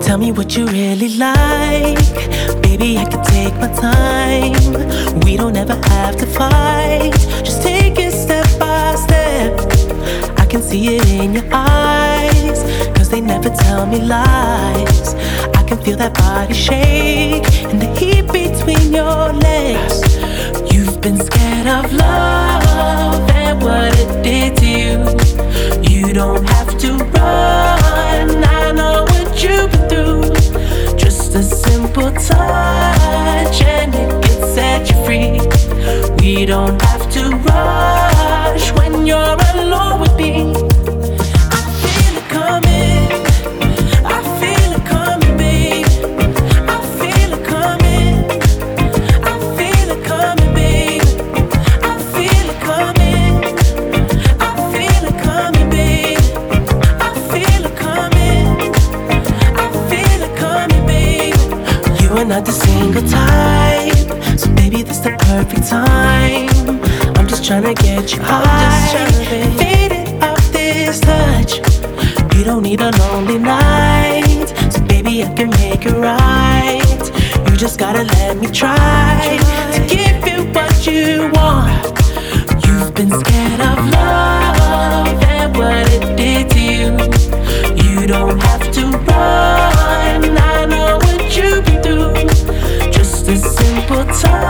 Tell me what you really like. Baby, I can take my time. We don't ever have to fight. Just take it step by step. I can see it in your eyes, cause they never tell me lies. I can feel that body shake and the heat between your legs. You've been scared of love and what it did to you. You don't have to run, I know what you've been through. Just a simple touch and it can set you free. We don't have to rush when you're alone with me. I feel it coming, I feel it coming, babe. I feel it coming, I feel it coming, babe. I feel it coming, I feel it coming, babe. I feel it coming, I feel it coming, babe. You are not the single type, so baby, this the perfect time. I'm just tryna get you high, faded off this touch. You don't need a lonely night, so baby, I can make it right. You just gotta let me try to give you what you want. You've been scared of love and what it did to you. You don't have to run, I know what you've been through. Just a simple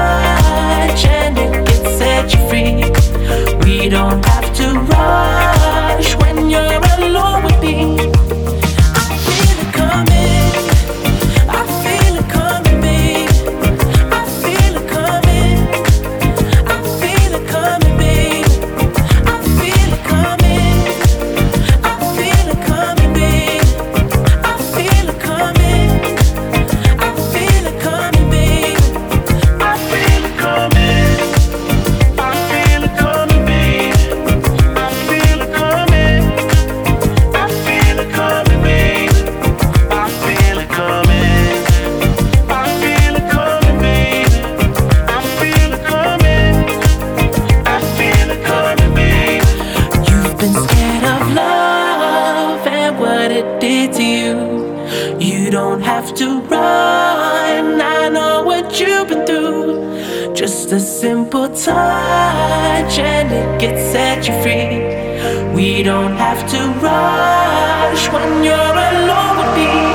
touch and it can set you free. We don't have to rush when you're alone with me. I feel it coming, I feel it coming, babe. I feel it coming, I feel it coming, babe. I feel it coming, I feel it coming, babe. I feel it coming, I feel it coming, babe. I feel it coming, I feel it coming, babe. I feel it coming, I feel it coming, babe. I feel it coming, I feel it coming, babe. I feel it coming, I feel it coming, babe. You've been scared of love and what it did to you. You don't have to run, I know what you've been through. Just a simple touch and it can set you free. We don't have to rush when you're alone with me.